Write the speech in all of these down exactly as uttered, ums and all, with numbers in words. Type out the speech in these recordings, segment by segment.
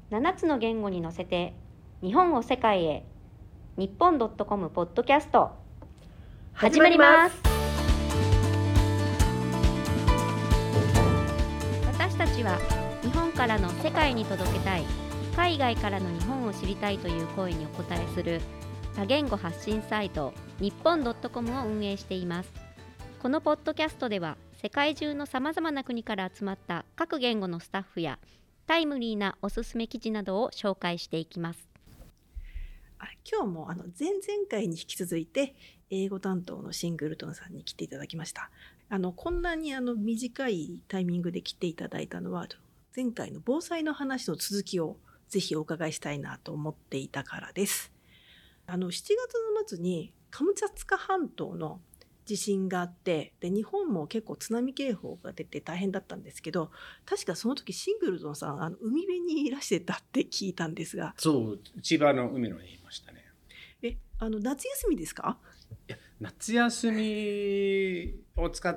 ななつの言語に乗せて日本を世界へ、日本 .com ポッドキャスト始まります。私たちは日本からの世界に届けたい、海外からの日本を知りたいという声にお応えする多言語発信サイト日本 .com を運営しています。このポッドキャストでは世界中のさまざまな国から集まった各言語のスタッフやタイムリーなおすすめ記事などを紹介していきます。 今日もあの前々回に引き続いて英語担当のシングルトンさんに来ていただきました。あのこんなにあの短いタイミングで来ていただいたのは、前回の防災の話の続きをぜひお伺いしたいなと思っていたからです。あのしちがつの末にカムチャツカ半島の地震があって、で日本も結構津波警報が出て大変だったんですけど、確かその時シングルトンさんあの海辺にいらしてたって聞いたんですが。 そう、千葉の海のにいましたね。 え、あの夏休みですか？ いや、夏休みを使って、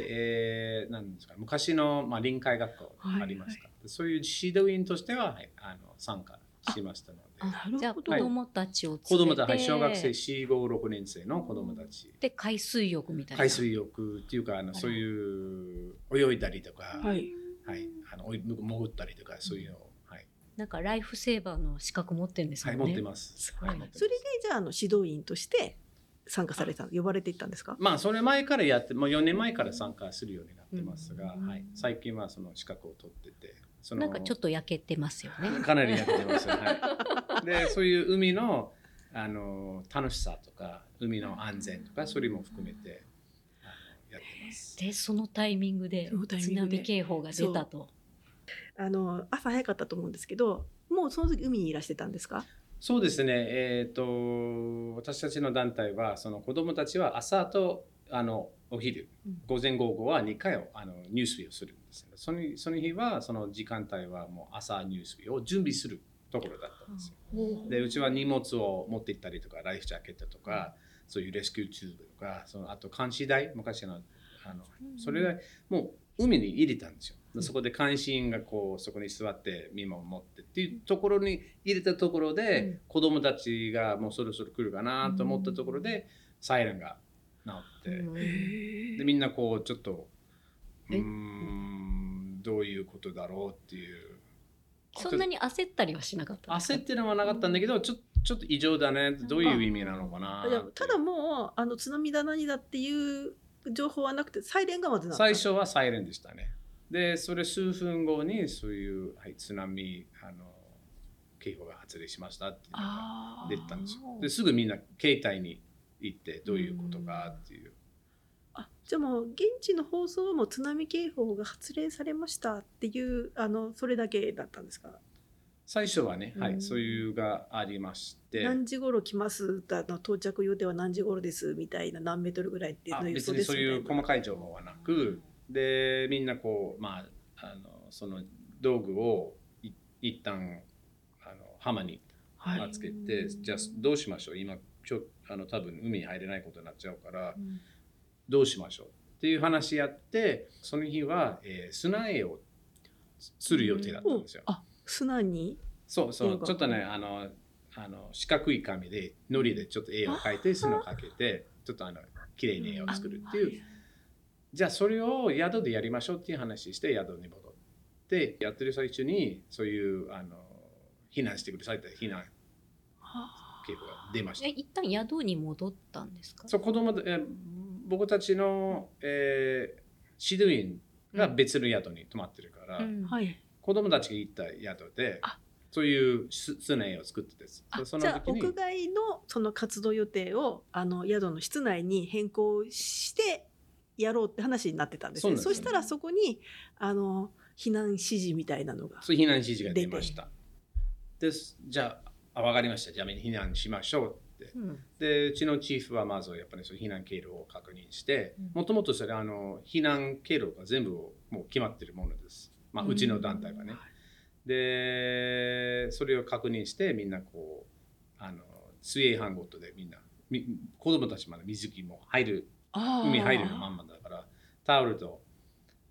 えー、なんですか、昔の、まあ、臨海学校ありますか、はいはい、そういう指導員としては、はい、あの参加しましたので。 じゃあ子どもたちを連れて、 子供たち、はい、小学生よん、ご、ろくねん生の子供たちで海水浴みたいな、 海水浴っていうか、あのそういう泳いだりとか、はいはい、あの潜ったりとか、そういうのを、はい、 なんかライフセーバーの資格持ってるんですよね。 はい、持ってます。 すごい。それでじゃあ、あの指導員として参加された、呼ばれていったんですか？ まあそれ前からやって、もうよねんまえから参加するようになってますが、はい、最近はその資格を取ってて、そのなんかちょっと焼けてますよね。 かなり焼けてますよ、はい、でそういう海の、あの楽しさとか海の安全とか、それも含めてやってます。 でそのタイミングで津波警報が出たと。 あの朝早かったと思うんですけど、もうその時海にいらしてたんですか？ そうですね、えー、と私たちの団体はその子どもたちは朝とあのお昼、午前午後はにかいをあのニュース日をするんです、ね、そのその日はその時間帯はもう朝ニュース日を準備するところだったんですよ。でうちは荷物を持って行ったりとか、ライフジャケットとか、そういうレスキューチューブとか、そのあと監視台、昔のあのそれでもう海に入れたんですよ。そこで監視員がこうそこに座って見守ってっていうところに入れたところで、うん、子供たちがもうそろそろ来るかなと思ったところで、サイレンが鳴って、うん、でみんなこうちょっとうーんどういうことだろうっていう。 そんなに焦ったりはしなかったんですか？ 焦ってるのはなかったんだけど、ちょちょっと異常だね、どういう意味なのかな。 いやただもうあの津波だ何だっていう情報はなくて、サイレンがまずなった。 最初はサイレンでしたね。でそれ数分後にそういう、はい、津波あの警報が発令しましたっていうのが出たんですよ。ですぐみんな携帯に行ってどういうことかっていう。 あ、じゃあもう現地の放送はもう津波警報が発令されましたっていうあのそれだけだったんですか？ 最初はね、はい、そういうがありまして、 何時頃来ますだの到着予定は何時頃ですみたいな、何メートルぐらいっていうの予想ですみたいな。別にそういう細かい情報はなく、でみんなこう、まあ、あのその道具をい一旦あの浜につけて、はい、じゃあどうしましょう、今今日あの多分海に入れないことになっちゃうから、うん、どうしましょうっていう話やって、その日は、えー、砂絵をする予定だったんですよ。 うん、あ、砂にそうそう、ちょっとね、あのあの四角い紙で糊でちょっと絵を描いて砂をかけて、ちょっとあの綺麗に絵を作るっていう。じゃあそれを宿でやりましょうっていう話して、宿に戻ってやってる最中にそういうあの避難してくださいって避難警報が出ました。 え、一旦宿に戻ったんですか？ そう、子供え僕たちの、えー、指導員が別の宿に泊まってるから、うんはい、子供たちが行った宿でそういう室内を作ってです。 その時にじゃあ屋外のその活動予定をあの宿の室内に変更してやろうって話になってたんですね。そしたらそこにあの避難指示みたいなのがそう避難指示が出ました。です。じゃあ、あ分かりました。じゃあ避難しましょうって、うん、でうちのチーフはまずやっぱりその避難経路を確認して、もともとそれあの避難経路が全部もう決まってるものです。まあ、うちの団体はね。でそれを確認してみんなこうあの水泳班ごとでみんな子供たちまで水着も入る海入るのまんまだからタオルと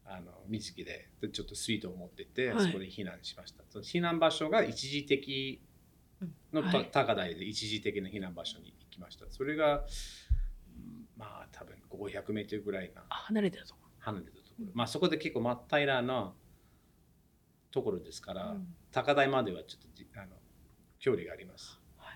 あの水着ででちょっと水筒を持っていって、 はい、 そこで避難しました。その避難場所が一時的の、はい、高台で一時的な避難場所に行きました。それがまあ多分ごひゃくメートルぐらいな離れてるところ。 離れてるところ。まあそこで結構真っ平らなところですから、うん、高台まではちょっとあの距離があります。はい、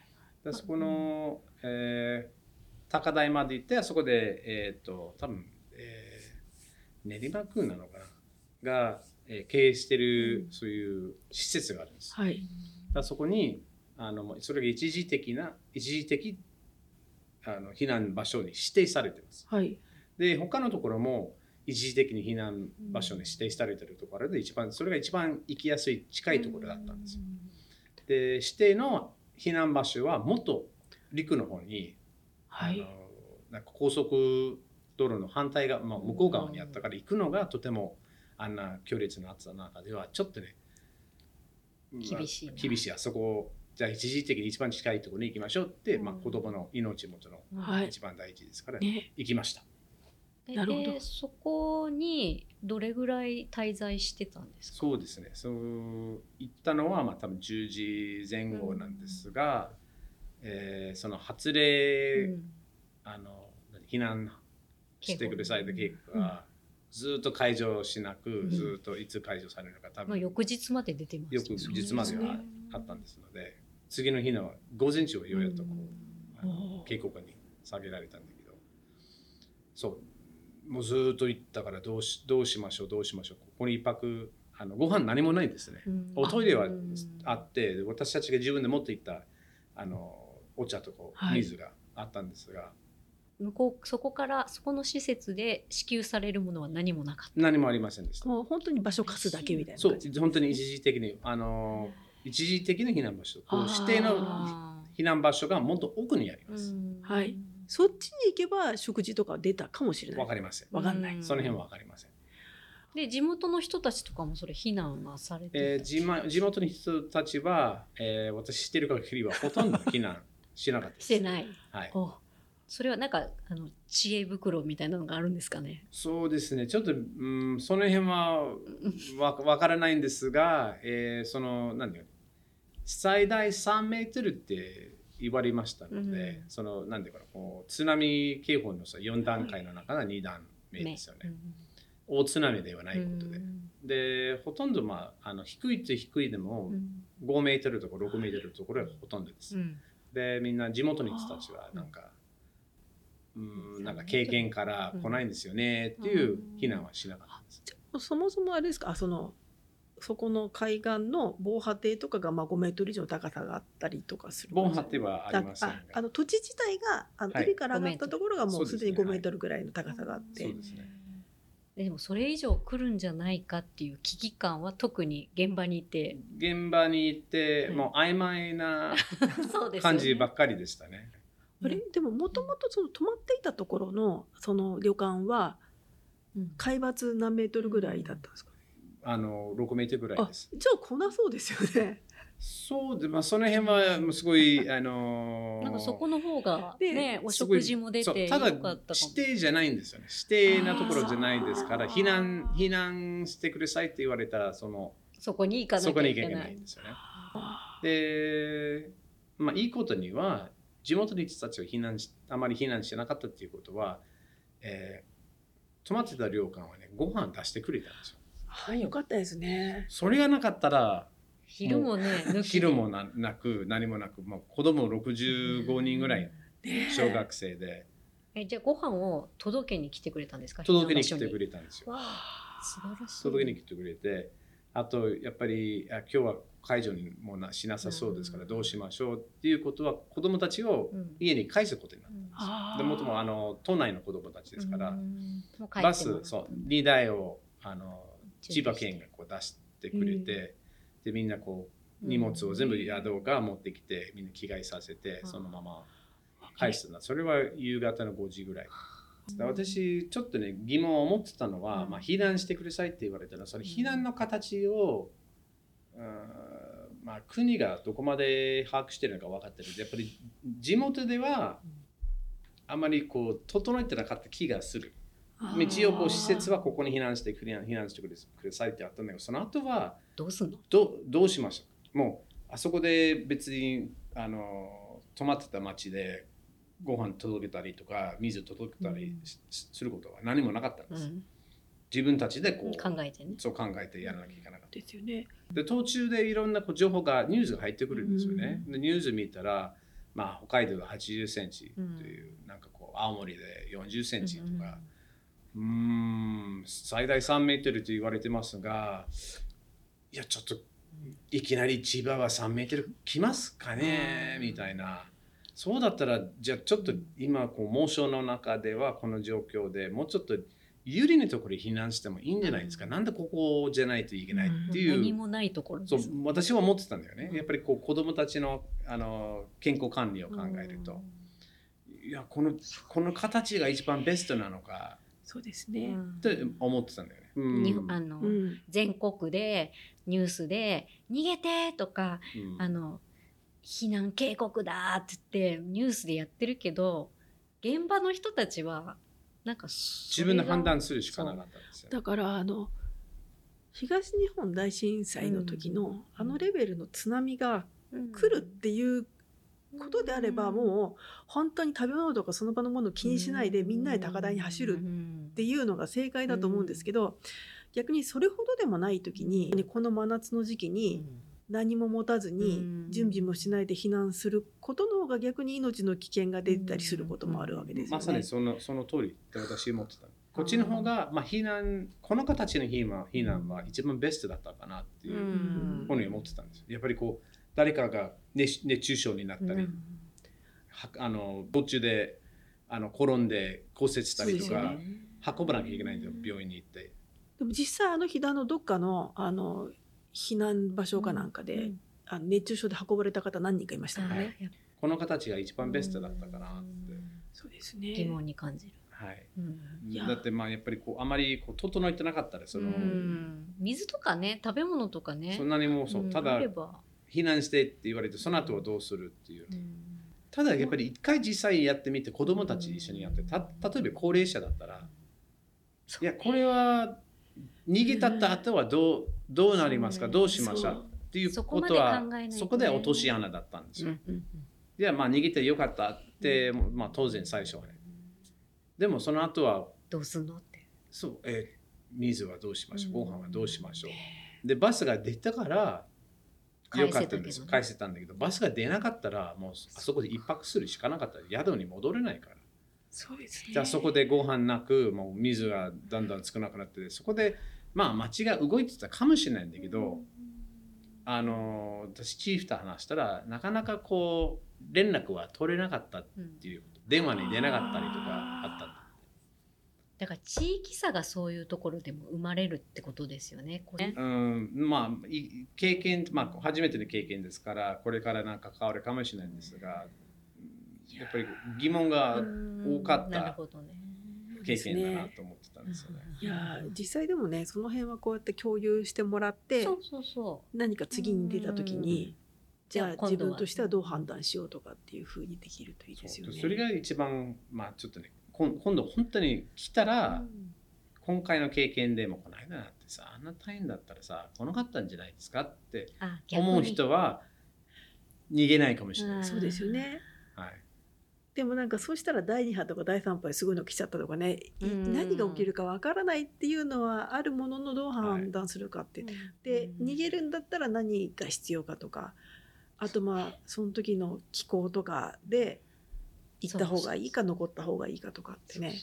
でそこの、えー、高台まで行って、そこでえっ、ー、と多分、えー、練馬区なのかなが、えー、経営している、うん、そういう施設があるんです。はい、だそこにあのそれが一時的な一時的あの避難場所に指定されています。はい、で他のところも一時的に避難場所に指定されているところで一番それが一番行きやすい近いところだったんですよ。で指定の避難場所はもっと陸の方に、はい、あのなんか高速道路の反対側、まあ、向こう側にあったから行くのがとてもあんな強烈な暑さの中ではちょっとね厳しい、まあ、厳しいあそこじゃあ一時的に一番近いところに行きましょうって、まあ、子供の命もとの一番大事ですから、はい、行きました。 なるほど。そこにどれぐらい滞在してたんですか？ そうですね。そう行ったのはまあ多分じゅうじぜん後なんですが、うんえー、その発令、うん、あの避難してくださいと警告がずっと解除しなく、うん、ずっといつ解除されるのか多分、 まあ、翌日まで出てます。 翌日まではあったんですので、次の日の午前中はようやっとこう、うん、あの警告に下げられたんだけど、そう。もうずっと行ったからどうし、どうしましょうどうしましょうここに一泊あのご飯何もないんですね、うん、おトイレはあって私たちが自分で持って行ったあのお茶とか水があったんですが、はい、 向こうそこからそこの施設で支給されるものは何もなかった。 何もありませんでした。 もう本当に場所貸すだけみたいな感じ。そう本当に一時的にあの一時的な避難場所指定の避難場所がもっと奥にあります、 はい。そっちに行けば食事とか出たかもしれない。 わかりません。 わかんない。 その辺はわかりません。 で地元の人たちとかもそれ避難はされてた、 えー、地, ま、地元の人たちは、えー、私知ってる限りはほとんど避難しなかったです。 してない。 はい。 それはなんかあの知恵袋みたいなのがあるんですかね。 そうですね。ちょっと、うん、その辺はわわからないんですが、えー、その何だよ。最大さんメートルって言われましたので、うん、そのなんでかなこう津波警報のさよん段階の中がに段目ですよね、うん、大津波ではないことで、うん、でほとんど、まあ、あの低いと低いでもごメートルとかろくメートルのところがほとんどです、うん、でみんな地元の人たちはなんか、うん、なんか経験から来ないんですよねっていう避難はしなかったんです、 うん、そもそもあれですかそのそこの海岸の防波堤とかがまあごメートル以上の高さがあったりとかする。 防波堤はありませんが、 あの土地自体があの海から上がったところがもうすでにごメートルぐらいの高さがあって、 そうですね。 でもそれ以上来るんじゃないかっていう危機感は特に現場にいて現場にいて、はい、もう曖昧な感じばっかりでしたね。 あれでももともとその泊まっていたところのその旅館は海抜何メートルぐらいだったんですか？ あのろくメートルぐらいです。 じゃあ来なそうですよね。 そうで、まあその辺はすごいあのー、なんかそこの方がねお食事も出てよかったかも。 ただ指定じゃないんですよね。指定なところじゃないですから避難避難してくださいって言われたらそのそこに行かなきゃいけない。 そこに行けないんですよね。で、まあいいことには地元の人たちが避難しあまり避難してなかったっていうことは、えー、泊まってた旅館はねご飯出してくれたんですよ。 はい、よかったですね。 それがなかったら昼もね抜き昼もななく何もなく、もう子供ろくじゅうごにんぐらい小学生で、 えじゃあご飯を届けに来てくれたんですか？ 届けに来てくれたんですよ。 わあ素晴らしい。 届けに来てくれて、あとやっぱりあ今日は解除にもなしなさそうですからどうしましょうっていうことは子供たちを家に帰すことになったんですよ、うん、でもともあの都内の子供たちですから、うん、バスそうにだいをあの千葉県がこう出してくれて、うん、でみんなこう荷物を全部宿が持ってきてみんな着替えさせてそのまま返すんだ。それは夕方のごじぐらい。私ちょっとね疑問を持ってたのは、まあ、避難してくださいって言われたらその避難の形を、うんまあ、国がどこまで把握してるのか分かってる。やっぱり地元ではあまりこう整えてなかった気がする。 一応こう施設はここに避難して避難避難してくださいってあったんだけど、その後はどうすんの？ どどうしました？もうあそこで別にあの泊まってた町でご飯届けたりとか水届けたりすることは何もなかったんです。うん、自分たちでこう考えてね。 そう考えてやらなきゃいけなかった。 ですよね。 で途中でいろんなこう情報がニュースが入ってくるんですよね。でニュース見たら、まあ、北海道がはちじゅっセンチという、うん、なんかこう青森でよんじゅっセンチとか、うん、うーん最大さんメートルと言われてますが、いやちょっといきなり千葉はさんメートル来ますかね、うん、みたいな。そうだったらじゃあちょっと今こう猛暑の中ではこの状況でもうちょっと有利なところに避難してもいいんじゃないですか、うん、なんでここじゃないといけないっていう、 うん、何もないところです。 そう私は思ってたんだよね、うん、やっぱりこう子どもたちの、あの健康管理を考えると、うん、いやこのこの形が一番ベストなのか、 そうですね、 って思ってたんだよね、 うん、あの、うん、全国でニュースで逃げてとか、うん、あの避難警告だって言ってニュースでやってるけど、現場の人たちはなんか自分で判断するしかなかったんですよ。 だからあの東日本大震災の時の、うん、あのレベルの津波が来るっていうことであれば、うん、もう本当に食べ物とかその場のものを気にしないで、うん、みんなで高台に走るっていうのが正解だと思うんですけど、うん、逆にそれほどでもない時にこの真夏の時期に、うん何も持たずに準備もしないで避難することの方が逆に命の危険が出たりすることもあるわけですよね。 まさにその、その通りって私思ってた。こっちの方が、まあ、避難この形の避難、避難は一番ベストだったかなっていうふうに思ってたんです。やっぱりこう誰かが 熱, 熱中症になったり、あの途中であの転んで骨折したりとか、ね、運ばなきゃいけないんだよ、病院に行って。 でも実際あの飛騨のどっかのあの避難場所かなんかで、うん、あの熱中症で運ばれた方何人かいましたからね、はい、 この形が一番ベストだったかなって、 そうですね、 疑問に感じる、 はいうん、だってまあやっぱりこうあまりこう整えてなかったらその、うん、 水とかね食べ物とかねそんなにもうそう、うん、ただ避難してって言われてその後はどうするっていう、うん、ただやっぱり一回実際やってみて子どもたち一緒にやってた例えば高齢者だったら、いやこれは逃げたった後はどう、どうなりますか、どうしましたっていうことは そ, そこで落とし穴だったんですよ。うんうん、いやまあ逃げてよかったって、うんまあ、当然最初はね。でもその後はどうすんのって。 そう、えー、水はどうしましょう、ご飯はどうしましょう。でバスが出たからよかったんですよ。返せたんだけどバスが出なかったらもうあそこで一泊するしかなかったら宿に戻れないから。 そうですね、 じゃあそこでご飯なくもう水がだんだん少なくなってそこでまあ町が動いてたかもしれないんだけど、あの私チーフと話したらなかなかこう連絡は取れなかったっていう、うん、電話に出なかったりとかあったんだ。 だから地域差がそういうところでも生まれるってことですよね。これうんまあ経験、まあ、初めての経験ですからこれからなんか変わるかもしれないんですが。やっぱり疑問が多かった経験だなと思ってたんですよね。 いや実際でもねその辺はこうやって共有してもらってそうそうそう何か次に出た時にじゃあ自分としてはどう判断しようとかっていうふうにできるといいですよね。 そ, それが一番まあちょっとね今度本当に来たら、うん、今回の経験でもこの間だってさあんな大変だったらさ来なかったんじゃないですかって思う人は逃げないかもしれない。 そうですよね。 はいでもなんかそうしたらだいに波とかだいさん波ですごいの来ちゃったとかね、何が起きるかわからないっていうのはあるもののどう判断するかって、はい、で逃げるんだったら何が必要かとかあとまあその時の気候とかで行った方がいいか残った方がいいかとかってね、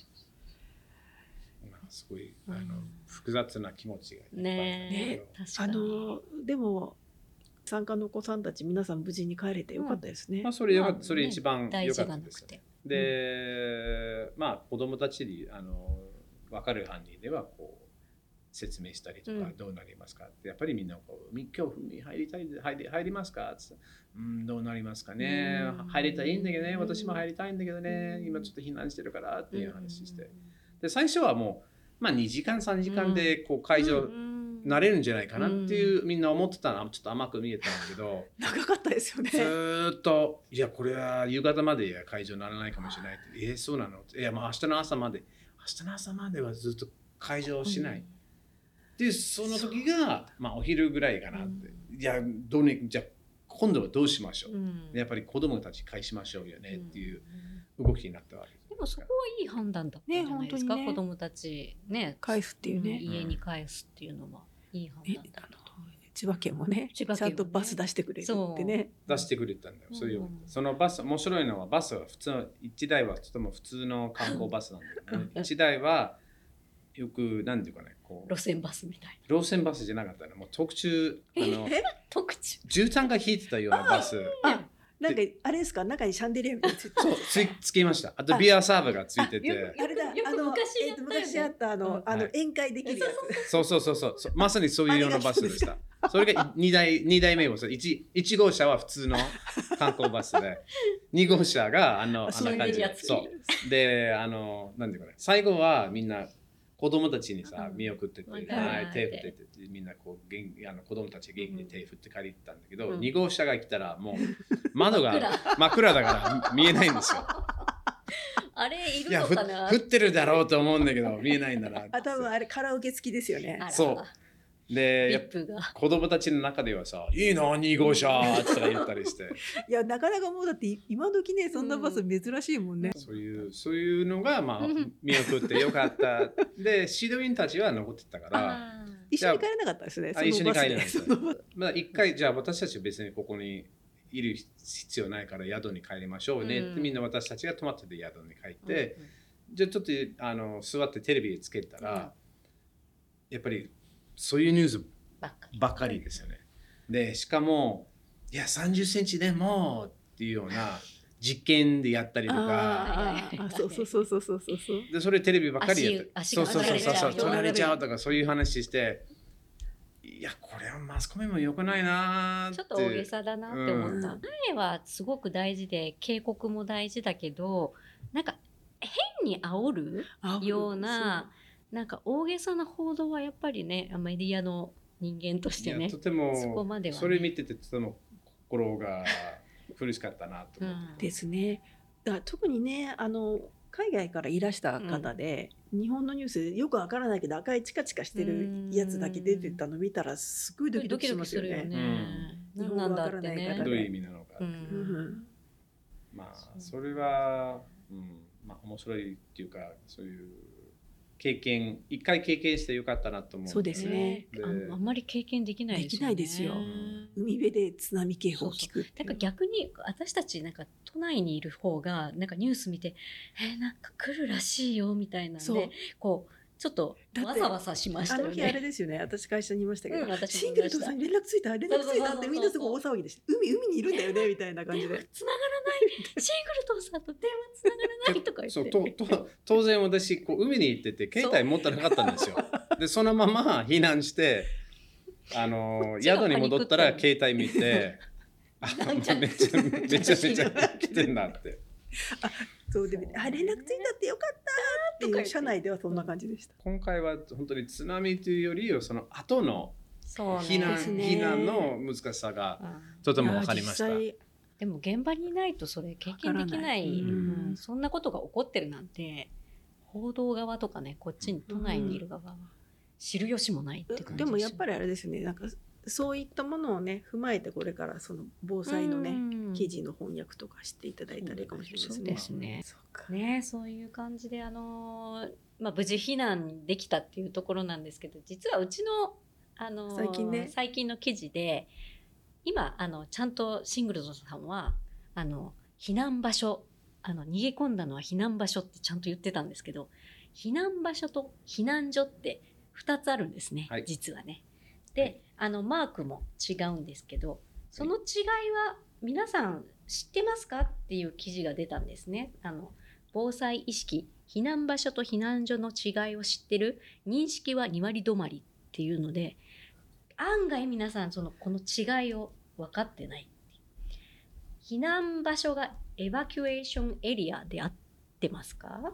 すごいあの、うん、複雑な気持ちがいっぱいねねあのでも参加のお子さんたち皆さん無事に帰れてよかったですね。 うんまあ、それよかった、それ一番良かったですよね。で、うん、まあ子どもたちにあの分かる範囲ではこう説明したりとか、うん、どうなりますかってやっぱりみんなこう今日海入りたい入り入りますかってうんどうなりますかね、うん、入りたいんだけどね、私も入りたいんだけどね、うん、今ちょっと避難してるからっていう話して、で最初はもうまあにじかんさんじかんでこう会場、うんなれるんじゃないかなっていう、うん、みんな思ってたのはちょっと甘く見えたんだけど長かったですよね。 ずっといやこれは夕方まで会場ならないかもしれないってえー、そうなのいやまあ明日の朝まで日の朝まではずっと会場しない、うん、でその時がまあお昼ぐらいかなって、うん、いやどうねじゃあ今度はどうしましょう、うん、やっぱり子供たち返しましょうよねっていう動きになったわけです。 でもそこはいい判断だったんじゃないですか、ねね、子供たちね返すっていうね、 家に返すっていうのはいい判断だったと、 千葉県もね、ちゃんとバス出してくれるってね。 出してくれたんだよ。そういう、そのバス、面白いのはバスは普通の、いちだいはとても普通の観光バスなんだよね。いちだいはよく、なんていうかね、こう路線バスみたいな。路線バスじゃなかったの。もう特注、あの、 特注。 絨毯が引いてたようなバス。 なんかあれですか、中にシャンデリアみたいなついてそうつつきました。あとビアサーバーがついてて、 あれだ、あの昔昔あったあのあの宴会できるやつ。 そうそうそうそう、まさにそういうようなバスでした。それがにだいにだいめをいちいち号車は普通の観光バスで、に号車があのあんな感じで、そうであのなんていうかね、最後はみんな子供たちにさ見送ってて、はい、手振ってて、みんなこう元あの子供たちが元気に手振って借りてたんだけど、うん、に号車が来たらもう窓が真っ暗だから見えないんですよ。 あれいるのかな。 降ってるだろうと思うんだけど見えないんだな。 あ、多分あれカラオケ付きですよね。 そう。で、子供たちの中ではさ、いいなに号車って言ったりして。 いや、なかなかもうだって今時ね、そんなバス珍しいもんね。 うん、そういうそういうのがまあ見送ってよかった。で、指導員たちは残ってたから、 一緒に帰れなかったですね。 あ、一緒に帰れないです。まあ一回じゃあ私たちは別にここにいる必要ないから宿に帰りましょうねって、うん、みんな私たちが泊まってて宿に帰って、うんうん、じゃあちょっとあの座ってテレビつけたら、うん、やっぱりそういうニュースばっかりですよね。でしかもいやさんじゅっセンチでもっていうような実験でやったりとか、 ああそうそうそうそうそうそうでそれテレビばっかりやってそうそうそうそう取られちゃうとかそういう話して。いやこれはマスコミも良くないなちょっと大げさだなって思った。前はすごく大事で警告も大事だけど、なんか変に煽るようななんか大げさな報道はやっぱりね、メディアの人間としてね、 とてもそこまでは、ね、 それ見ててとても心が苦しかったなと思って、 うん、ですね。だから特にね、あの海外からいらした方で、うん、日本のニュースよくわからないけど赤いチカチカしてるやつだけ出てたの見たらすごいドキドキしますよね。 日本語わからない方でどういう意味なのかっていう、うん、まあそれは、うん、まあ面白いっていうかそういう経験一回経験してよかったなと思う。 そうですね。 あ, あんまり経験できないですよね。 できないですよ。うん、海辺で津波警報を聞く。 だから逆に私たちなんか都内にいる方がなんかニュース見て、えー、なんか来るらしいよみたいなんで、こうちょっとわさわさしましたよね。 あの日あれですよね。私会社にいましたけど、 うん、 シングルトンさんに連絡ついた連絡ついたってみんなすごい大騒ぎでした。海海にいるんだよねみたいな感じで。繋がらない。シングルトンさんと電話繋がらないとか言って。 そうとと当然私こう海に行ってて携帯持ってなかったんですよ。でそのまま避難してあの宿に戻ったら携帯見て、あめちゃめちゃめちゃ来てんなって。 あそうであ連絡ついたってよかったっていう社内ではそんな感じでした。 今回は本当に津波というよりはその後の避難、ね、避難の難しさがとても分かりました。 でも現場にいないとそれ経験できない、うん、そんなことが起こってるなんて報道側とかねこっちに都内にいる側は知る由もないって感じです。 でもやっぱりあれですね、なんかそういったものをね踏まえてこれからその防災のね記事の翻訳とかしていただいたらいいかもしれないですね。 そうですね。そうね、そういう感じであのー、まあ無事避難できたっていうところなんですけど、実はうちのあのー、 最近ね最近の記事で今あのちゃんとシングルトンさんはあの避難場所あの逃げ込んだのは避難場所ってちゃんと言ってたんですけど、避難場所と避難所ってふたつあるんですね、はい、実はね。であのマークも違うんですけど、その違いは皆さん知ってますかっていう記事が出たんですね。あの防災意識、避難場所と避難所の違いを知ってる、認識はに割止まりっていうので、案外皆さんそのこの違いを分かってない。避難場所がエバキュエーションエリアで合ってますか？はい、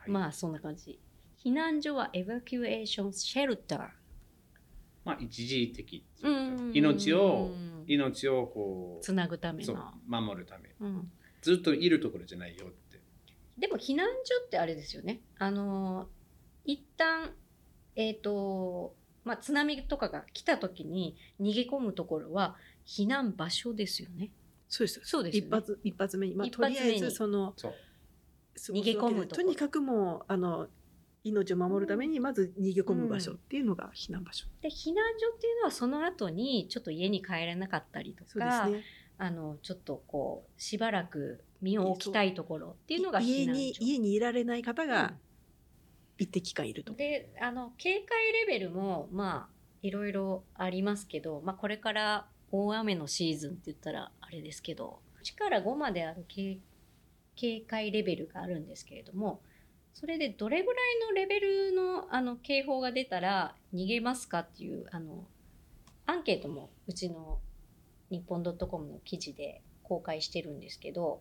まあそんな感じ。避難所はエバキュエーションシェルター。 まあ一時的。命を命をこうつなぐための守るため、うん、ずっといるところじゃないよって。 でも避難所ってあれですよね。あの一旦えっ、とまあ津波とかが来た時に逃げ込むところは避難場所ですよね。 そうですそうですよね。 一発一発目に、まあ、 一発目にとりあえずそのそう逃げ込むところとにかくもうあの命を守るためにまず逃げ込む場所っていうのが避難場所、 で避難所っていうのはその後にちょっと家に帰れなかったりとそうでか、 すね、 あのちょっとこうしばらく身を置きたいところっていうのが避家難所。 に家にいられない方うんが一定期間いると、 であの警戒レベルもまあいろいろありますけど、まあ、これから大雨のシーズンって言ったらあれですけどいちからごまである警警戒レベルがあるんですけれども、それでどれぐらいのレベル の, あの警報が出たら逃げますかっていうあのアンケートもうちの日本 .com の記事で公開してるんですけど、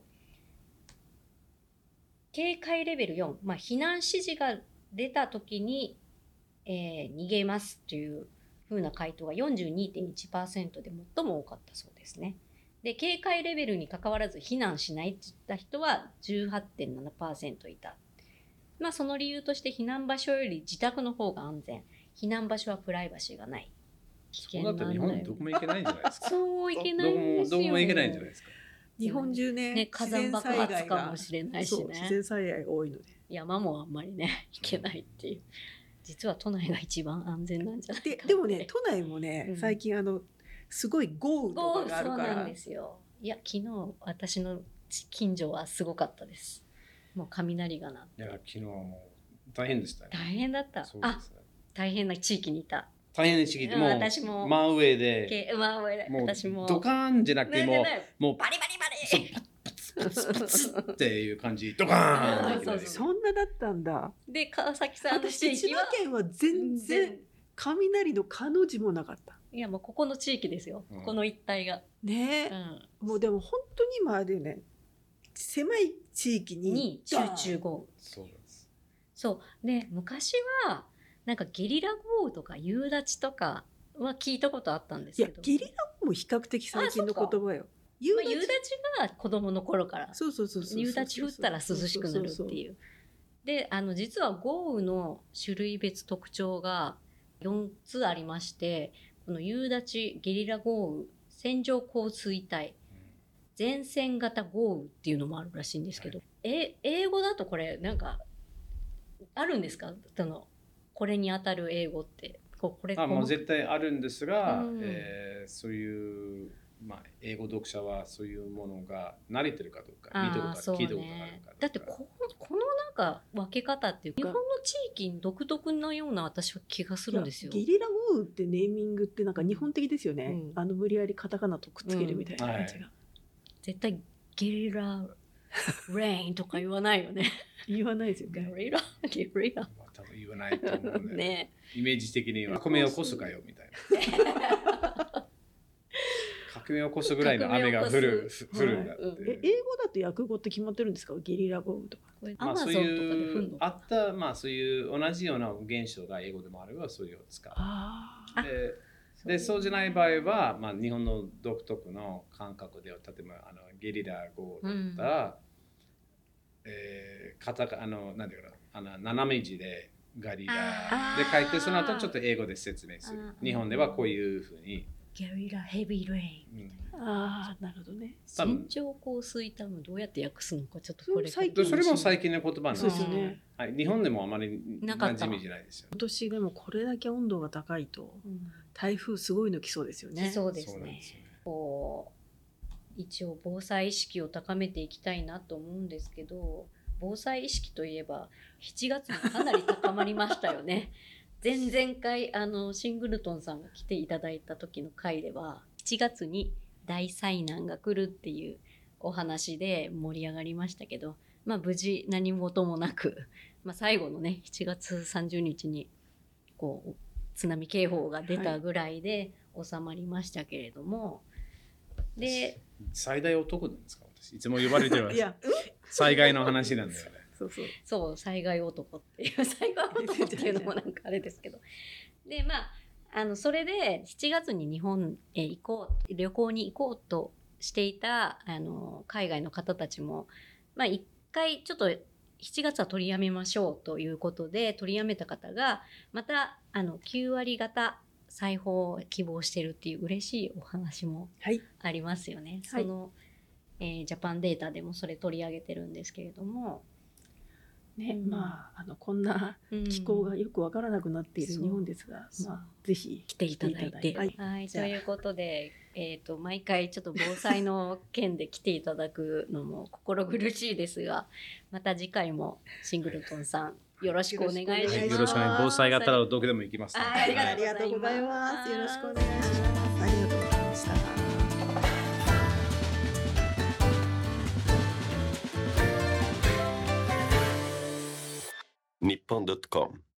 警戒レベルよん、まあ、避難指示が出た時に、えー逃げますというふうな回答が よんじゅうにてんいちパーセント で最も多かったそうですね。で警戒レベルに関わらず避難しないって言った人は じゅうはちてんななパーセント いた。まあ、その理由として避難場所より自宅の方が安全、避難場所はプライバシーがない、危そうだったら日本どこも行けないんじゃないですか。 そういけないんどこもですよ。 どこも行けないんじゃないですか。 日本中ね、 ね、火山爆発かもしれないしそう自ね。 然災害が多いので山もあんまりね行けないっていう。実は都内が一番安全なんじゃないかって。 ででもね都内もね、 うん最近あのすごい豪雨と豪雨かがあるかそうなんらですよ。いや昨日私の近所はすごかったです。もう雷が鳴っていや昨日はもう大変でしたね。 大変だった。あそうですね。 大変な地域にいた。 大変な地域でうんもう私も真上でけまあもう私もドカーンじゃなくてもねねねもうバリバリバそうリ。 パツパツっていう感じドカーンっていきなりそうそんなだったんだ。 で川崎さんの地私千域は葉県は全然雷のかの字もなかったいやもうここの地域ですよ、 うんこの一帯が、 ねうえ、もうでも本当に今あれよね、狭い地域ん、 にに集中豪雨。 そうです。 そうで昔はなんかゲリラ豪雨とか夕立とかは聞いたことあったんですけど、 いやゲリラも比較的最近の言葉よ。夕まあ、 立夕立が子供の頃からそうそうそうそう夕立降ったら涼しくなるっていう。であの実は豪雨の種類別特徴がよんつありまして、この夕立、ゲリラ豪雨、線状降水帯、前線型豪雨っていうのもあるらしいんですけど、え英語だとこれなんかあるんですか？そのこれに当たる英語ってここれあもう絶対あるんですが、 うんえーそういう、まあ、英語読者はそういうものが慣れてるかどうか見たことある、 そう聞いたことがあるねかどうか。 だってここのなんか分け方っていう日本の地域に独特のような私は気がするんですよ。 ゲリラ豪雨ってネーミングってなんか日本的ですよね、 うんあの無理やりカタカナとくっつけるみたいな感じが、 絶対ゲリラレインとか言わないよね。 言わないですよゲね。 リラゲリラまあ、多分言わないと思うんで、 ねイメージ的には革命を起こすかよみたいな。革命を起こすぐらいの雨が降る降るんだって、 うんえ英語だと訳語って決まってるんですか？ゲリラ豪雨とか。 これアまあ、そうマゾンとかで降いうるのあったまあそういう同じような現象が英語でもあればそういうのを使う。 ああででそうじゃない場合は、まあ、日本の独特の感覚では例えばあのゲリラ豪雨だったら、えー、カタカあのなんていうかなあの斜め字でガリラあーで書いてその後ちょっと英語で説明するあ。ー日本ではこういうふうに、 ゲリラヘビーレイン。 うんあーなるほどね。 多分線状降水帯もどうやって訳すのかちょっとこれそれ最近でそれも最近の言葉なんそうでよ。 ですすよね。 はい、日本でもあまりなかった馴染みじゃないですよ。 今年でもこれだけ温度が高いとうん台風すごいの来そうですよね。 そうですねそうなんですよね。 こう一応防災意識を高めていきたいなと思うんですけど、防災意識といえばしちがつにかなり高まりましたよね。前々回あのシングルトンさんが来ていただいた時の回ではしちがつに大災難が来るっていうお話で盛り上がりましたけど、まあ無事何事もなく、まあ、最後のねしちがつさんじゅうにちにこう津波警報が出たぐらいで収まりましたけれども、で最大男なんですか私いつも呼ばれてるいや、 災害の話なんだよね。 そうそう。 そう災害男っていう災害男っていうのもなんかあれですけど、でまああのそれでしちがつに日本へ行こう旅行に行こうとしていたあの海外の方たちもまあ一回ちょっとしちがつは取りやめましょうということで取りやめた方がまたあのきゅうわり型再訪を希望してるっていう嬉しいお話もありますよね。はい、その、えー、ジャパンデータでもそれ取り上げてるんですけれども、 ね、うん、まああのこんな気候がよくわからなくなっている日本ですが、うん、まあぜひ来ていただいて、はい、はい、ということで、えーと、毎回ちょっと防災の件で来ていただくのも心苦しいですが、また次回もシングルトンさんよろしくお願いします。 よろしくお願いします。防災があったらどこでも行きます、ね。 ありがとうございます。よろしくお願いします。ありがとうございました。 日本ドットコム